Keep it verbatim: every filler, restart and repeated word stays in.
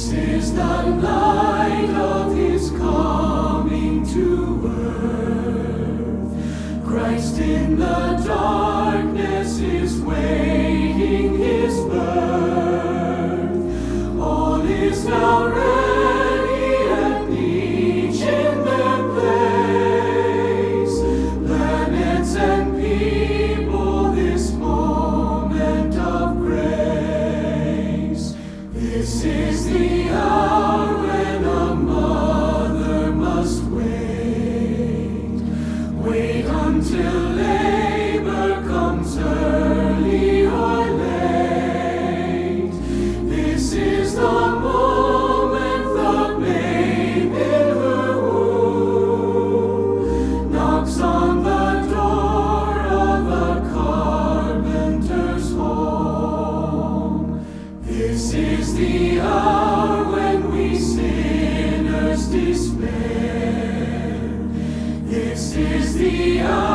This is the light of his coming to earth. Christ in the darkness is waiting his birth. All is now ready and each in their place. Planets and people, this moment of grace. This is the hour when a mother must wait. Wait until labor comes early or late. This is the moment the babe in her womb knocks on the door of a carpenter's home. This is the hour when we sinners despair. This is the hour